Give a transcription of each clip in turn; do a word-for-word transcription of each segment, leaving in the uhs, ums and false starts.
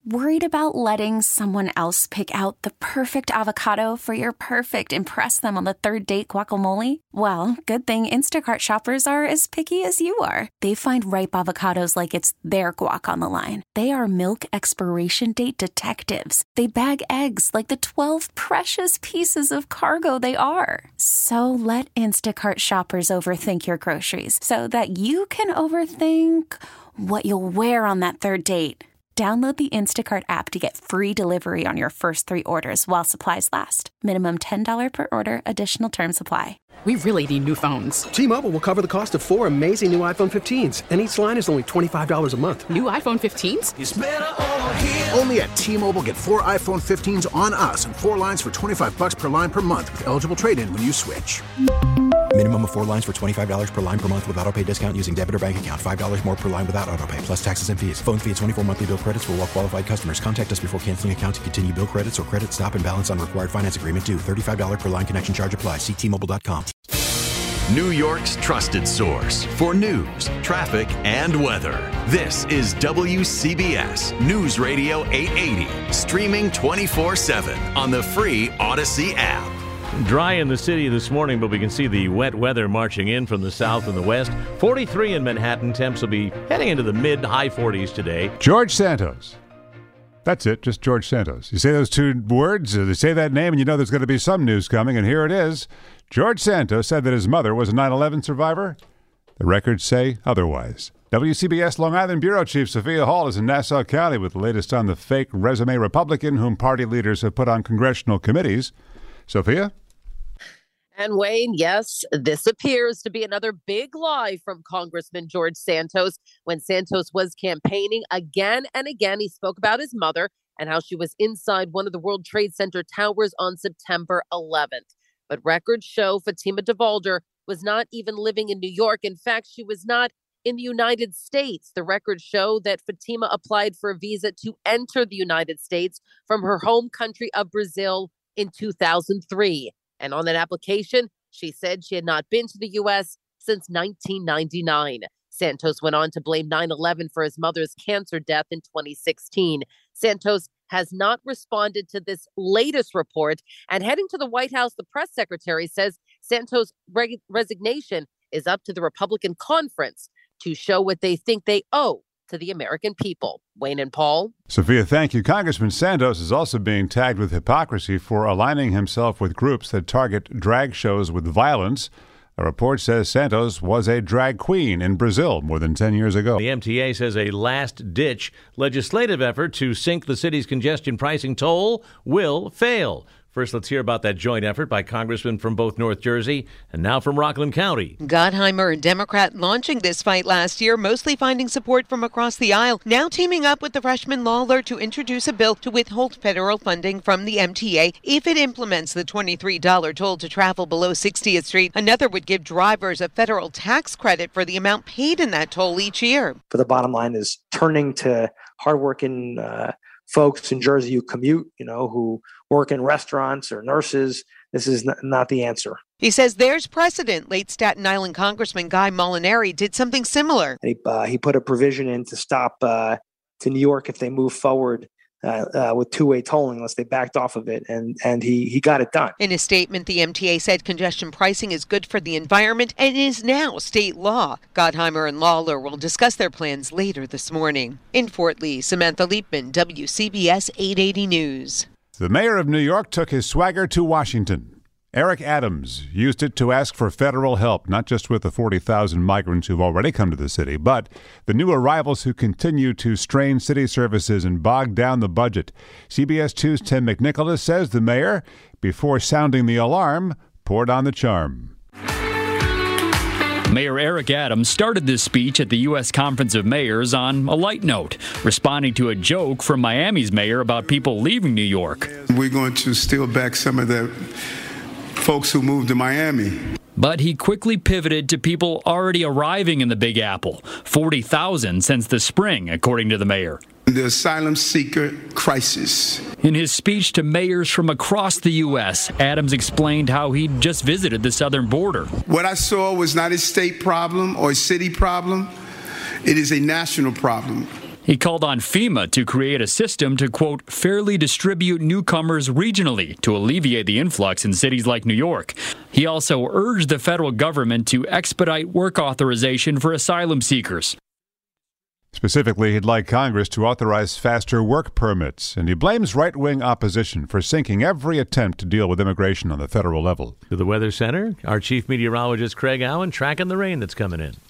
Worried about letting someone else pick out the perfect avocado for your perfect impress them on the third date guacamole? Well, good thing Instacart shoppers are as picky as you are. They find ripe avocados like it's their guac on the line. They are milk expiration date detectives. They bag eggs like the twelve precious pieces of cargo they are. So let Instacart shoppers overthink your groceries so that you can overthink what you'll wear on that third date. Download the Instacart app to get free delivery on your first three orders while supplies last. Minimum ten dollars per order. Additional terms apply. We really need new phones. T-Mobile will cover the cost of four amazing new iPhone fifteens, and each line is only twenty-five dollars a month. New iPhone fifteens? It's better over here. Only at T-Mobile, get four iPhone fifteens on us and four lines for twenty-five dollars per line per month with eligible trade-in when you switch. Minimum of four lines for twenty-five dollars per line per month with autopay discount using debit or bank account. five dollars more per line without autopay, plus taxes and fees. Phone fee at twenty-four monthly bill credits for well-qualified customers. Contact us before canceling account to continue bill credits or credit stop and balance on required finance agreement due. thirty-five dollars per line connection charge applies. See T Mobile dot com. New York's trusted source for news, traffic, and weather. This is W C B S News Radio eight eighty, streaming twenty-four seven on the free Odyssey app. Dry in the city this morning, but we can see the wet weather marching in from the south and the west. forty-three in Manhattan. Temps will be heading into the mid-high forties today. George Santos. That's it, just George Santos. You say those two words, uh, they say that name, and you know there's going to be some news coming, and here it is. George Santos said that his mother was a nine eleven survivor. The records say otherwise. W C B S Long Island Bureau Chief Sophia Hall is in Nassau County with the latest on the fake resume Republican whom party leaders have put on congressional committees. Sophia? And Wayne, yes, this appears to be another big lie from Congressman George Santos. When Santos was campaigning again and again, he spoke about his mother and how she was inside one of the World Trade Center towers on September eleventh. But records show Fatima DeValder was not even living in New York. In fact, she was not in the United States. The records show that Fatima applied for a visa to enter the United States from her home country of Brazil in two thousand three. And on that application, she said she had not been to the U S since nineteen ninety-nine. Santos went on to blame nine eleven for his mother's cancer death in twenty sixteen. Santos has not responded to this latest report. And heading to the White House, the press secretary says Santos' reg- resignation is up to the Republican conference to show what they think they owe to the American people. Wayne and Paul. Sophia, thank you. Congressman Santos is also being tagged with hypocrisy for aligning himself with groups that target drag shows with violence. A report says Santos was a drag queen in Brazil more than ten years ago. The M T A says a last-ditch legislative effort to sink the city's congestion pricing toll will fail. First, let's hear about that joint effort by congressmen from both North Jersey and now from Rockland County. Gottheimer, a Democrat, launching this fight last year, mostly finding support from across the aisle, now teaming up with the freshman Lawler to introduce a bill to withhold federal funding from the M T A if it implements the twenty-three dollars toll to travel below sixtieth Street. Another would give drivers a federal tax credit for the amount paid in that toll each year. But the bottom line is turning to hardworking uh, folks in Jersey who commute, you know, who work in restaurants or nurses. This is n- not the answer. He says there's precedent. Late Staten Island Congressman Guy Molinari did something similar. He, uh, he put a provision in to stop uh, to New York if they move forward uh, uh, with two-way tolling unless they backed off of it, and and he, he got it done. In a statement, the M T A said congestion pricing is good for the environment and is now state law. Gottheimer and Lawler will discuss their plans later this morning. In Fort Lee, Samantha Leapman, W C B S eight eighty News. The mayor of New York took his swagger to Washington. Eric Adams used it to ask for federal help, not just with the forty thousand migrants who've already come to the city, but the new arrivals who continue to strain city services and bog down the budget. C B S two's Tim McNicholas says the mayor, before sounding the alarm, poured on the charm. Mayor Eric Adams started this speech at the U S Conference of Mayors on a light note, responding to a joke from Miami's mayor about people leaving New York. We're going to steal back some of the folks who moved to Miami. But he quickly pivoted to people already arriving in the Big Apple, forty thousand since the spring, according to the mayor. The asylum seeker crisis. In his speech to mayors from across the U S, Adams explained how he'd just visited the southern border. What I saw was not a state problem or a city problem. It is a national problem. He called on FEMA to create a system to, quote, fairly distribute newcomers regionally to alleviate the influx in cities like New York. He also urged the federal government to expedite work authorization for asylum seekers. Specifically, he'd like Congress to authorize faster work permits, and he blames right-wing opposition for sinking every attempt to deal with immigration on the federal level. To the Weather Center, our chief meteorologist Craig Allen tracking the rain that's coming in.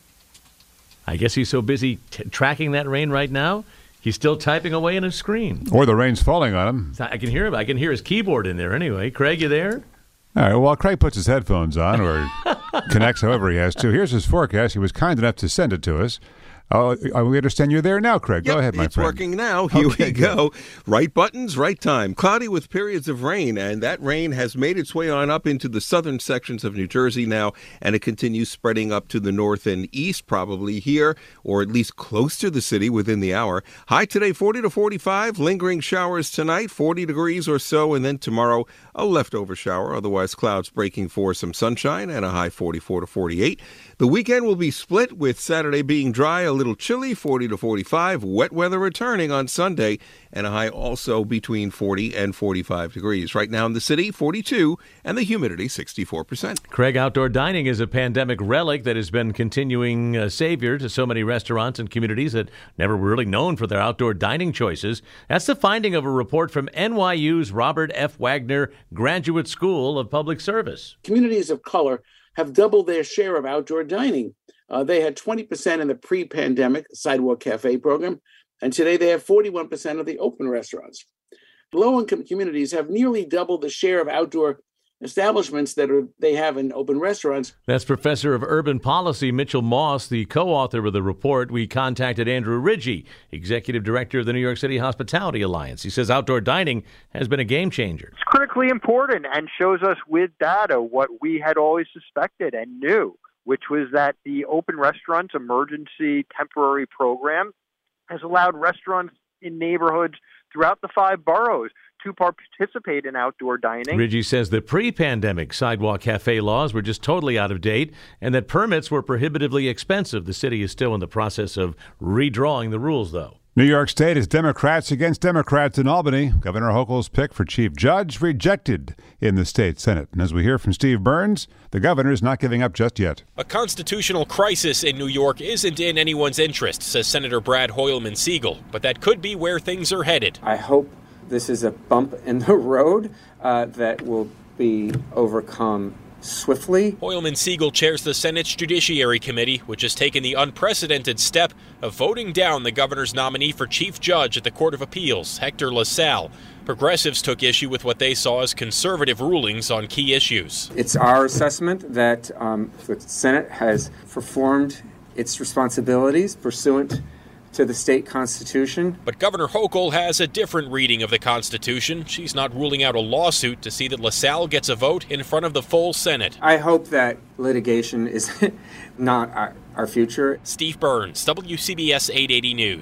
I guess he's so busy t- tracking that rain right now, he's still typing away on his screen. Or the rain's falling on him. I can hear him. I can hear his keyboard in there anyway. Craig, you there? All right, well, Craig puts his headphones on or connects however he has to. Here's his forecast. He was kind enough to send it to us. Oh, we understand you're there now, Craig. Yep, Go ahead, my it's friend. It's working now. Here okay, we go. Right buttons, right time. Cloudy with periods of rain, and that rain has made its way on up into the southern sections of New Jersey now, and it continues spreading up to the north and east, probably here, or at least close to the city within the hour. High today, forty to forty-five. Lingering showers tonight, forty degrees or so, and then tomorrow, a leftover shower. Otherwise, clouds breaking for some sunshine, and a high forty-four to forty-eight. The weekend will be split, with Saturday being dry, a little chilly, forty to forty-five. Wet weather returning on Sunday, and a high also between forty and forty-five degrees. Right now in the city, forty-two, and the humidity sixty-four percent. Craig, outdoor dining is a pandemic relic that has been continuing uh, savior to so many restaurants and communities that never were really known for their outdoor dining choices. That's the finding of a report from N Y U's Robert F. Wagner Graduate School of Public Service. Communities of color have doubled their share of outdoor dining. Uh, they had twenty percent in the pre-pandemic Sidewalk Cafe program, and today they have forty-one percent of the open restaurants. Low-income communities have nearly doubled the share of outdoor establishments that are, they have in open restaurants. That's Professor of Urban Policy Mitchell Moss, the co-author of the report. We contacted Andrew Ridgey, Executive Director of the New York City Hospitality Alliance. He says outdoor dining has been a game changer. It's critically important and shows us with data what we had always suspected and knew, which was that the Open Restaurants Emergency Temporary Program has allowed restaurants in neighborhoods throughout the five boroughs to participate in outdoor dining. Ridgey says the pre-pandemic sidewalk cafe laws were just totally out of date and that permits were prohibitively expensive. The city is still in the process of redrawing the rules, though. New York State is Democrats against Democrats in Albany. Governor Hochul's pick for chief judge rejected in the state Senate. And as we hear from Steve Burns, the governor is not giving up just yet. A constitutional crisis in New York isn't in anyone's interest, says Senator Brad Hoylman-Siegel, but that could be where things are headed. I hope this is a bump in the road uh, that will be overcome swiftly. Hoylman-Siegel chairs the Senate's Judiciary Committee, which has taken the unprecedented step of voting down the governor's nominee for chief judge at the Court of Appeals, Hector LaSalle. Progressives took issue with what they saw as conservative rulings on key issues. It's our assessment that um, the Senate has performed its responsibilities pursuant to the state constitution. But Governor Hochul has a different reading of the Constitution. She's not ruling out a lawsuit to see that LaSalle gets a vote in front of the full Senate. I hope that litigation is not our, our future. Steve Burns, W C B S eight eighty News.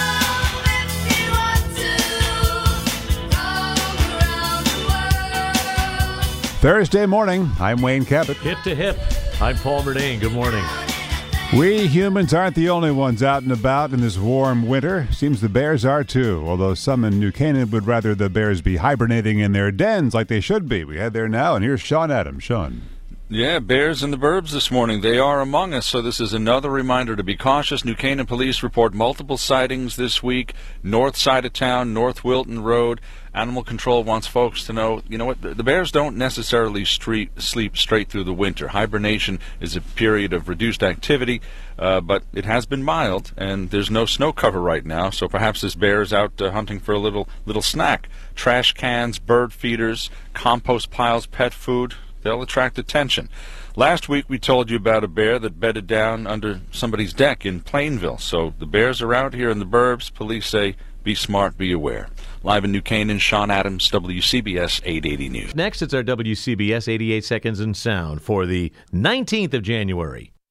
Thursday morning, I'm Wayne Cabot. Hip to hip, I'm Paul Murnane. Good morning. We humans aren't the only ones out and about in this warm winter. Seems the bears are too, although some in New Canaan would rather the bears be hibernating in their dens like they should be. We head there now, and here's Sean Adams. Sean. Yeah, bears in the burbs this morning. They are among us, so this is another reminder to be cautious. New Canaan police report multiple sightings this week, north side of town, North Wilton Road. Animal Control wants folks to know, you know what, the bears don't necessarily street, sleep straight through the winter. Hibernation is a period of reduced activity, uh, but it has been mild, and there's no snow cover right now, so perhaps this bear is out uh, hunting for a little little snack. Trash cans, bird feeders, compost piles, pet food, they'll attract attention. Last week we told you about a bear that bedded down under somebody's deck in Plainville, so the bears are out here in the burbs. Police say, be smart, be aware. Live in New Canaan, Sean Adams, W C B S eight eighty News. Next, it's our W C B S eighty-eight Seconds in Sound for the nineteenth of January.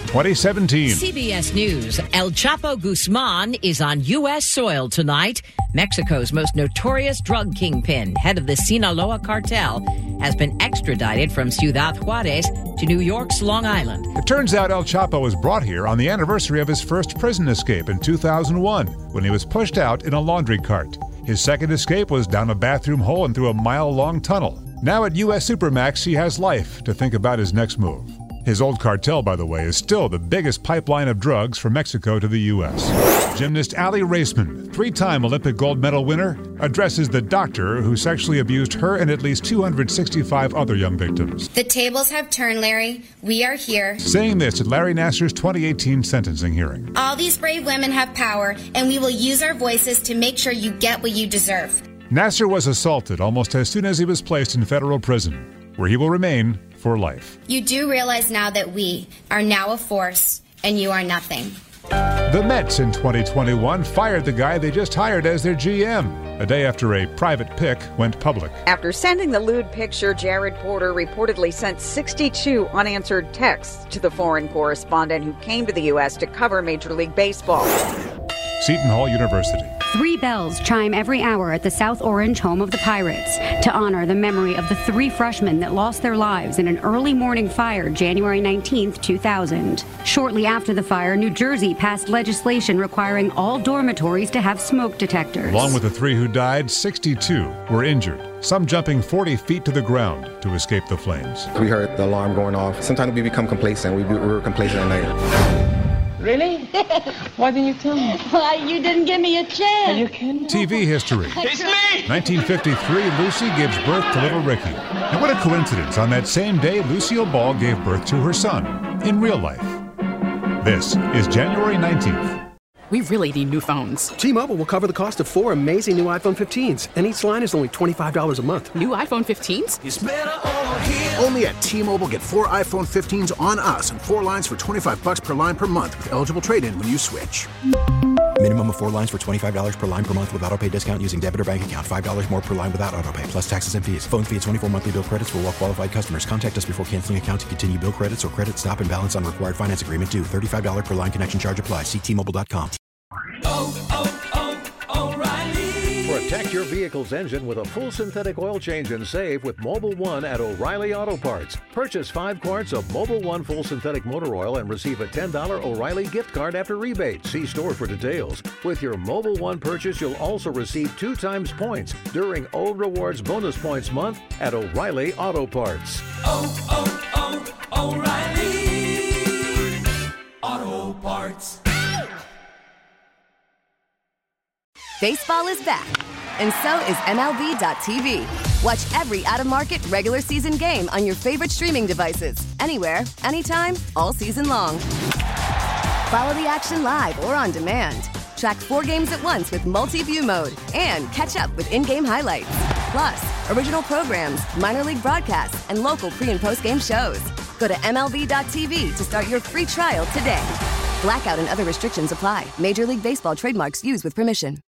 twenty seventeen. C B S News. El Chapo Guzman is on U S soil tonight. Mexico's most notorious drug kingpin, head of the Sinaloa cartel, has been extradited from Ciudad Juarez to New York's Long Island. It turns out El Chapo was brought here on the anniversary of his first prison escape in two thousand one, when he was pushed out in a laundry cart. His second escape was down a bathroom hole and through a mile-long tunnel. Now at U S Supermax, he has life to think about his next move. His old cartel, by the way, is still the biggest pipeline of drugs from Mexico to the U S. Gymnast Aly Raisman, three-time Olympic gold medal winner, addresses the doctor who sexually abused her and at least two hundred sixty-five other young victims. The tables have turned, Larry. We are here. Saying this at Larry Nassar's twenty eighteen sentencing hearing. All these brave women have power, and we will use our voices to make sure you get what you deserve. Nassar was assaulted almost as soon as he was placed in federal prison, where he will remain for life. You do realize now that we are now a force, and you are nothing. The Mets in twenty twenty-one fired the guy they just hired as their G M, a day after a private pic went public. After sending the lewd picture, Jared Porter reportedly sent sixty-two unanswered texts to the foreign correspondent who came to the U S to cover Major League Baseball. Seton Hall University. Three bells chime every hour at the South Orange home of the Pirates to honor the memory of the three freshmen that lost their lives in an early morning fire January nineteenth, two thousand. Shortly after the fire, New Jersey passed legislation requiring all dormitories to have smoke detectors. Along with the three who died, sixty-two were injured, some jumping forty feet to the ground to escape the flames. We heard the alarm going off. Sometimes we become complacent. We, we were complacent at night. Really? Why didn't you tell me? Why, you didn't give me a chance. Are you kidding? T V history. It's me! nineteen fifty-three, Lucy gives birth to little Ricky. And what a coincidence. On that same day, Lucille Ball gave birth to her son, in real life. This is January nineteenth. We really need new phones. T-Mobile will cover the cost of four amazing new iPhone fifteens, and each line is only twenty-five dollars a month. New iPhone fifteens? It's better over here. Only at T-Mobile, get four iPhone fifteens on us and four lines for twenty-five bucks per line per month with eligible trade-in when you switch. Minimum of four lines for twenty-five dollars per line per month with autopay discount using debit or bank account. five dollars more per line without autopay, plus taxes and fees. Phone fee at twenty-four monthly bill credits for well-qualified customers. Contact us before canceling account to continue bill credits or credit stop and balance on required finance agreement due. thirty-five dollars per line connection charge applies. See T Mobile dot com. Oh, oh, oh, O'Reilly. Protect your vehicle's engine with a full synthetic oil change and save with Mobil one at O'Reilly Auto Parts. Purchase five quarts of Mobil one full synthetic motor oil and receive a ten dollars O'Reilly gift card after rebate. See store for details. With your Mobil one purchase, you'll also receive two times points during O Rewards Bonus Points Month at O'Reilly Auto Parts. Oh, oh, oh, O'Reilly Auto Parts. Baseball is back, and so is M L B dot T V. Watch every out-of-market regular season game on your favorite streaming devices, anywhere, anytime, all season long. Follow the action live or on demand. Track four games at once with multi-view mode and catch up with in-game highlights. Plus, original programs, minor league broadcasts, and local pre- and post-game shows. Go to M L B dot T V to start your free trial today. Blackout and other restrictions apply. Major League Baseball trademarks used with permission.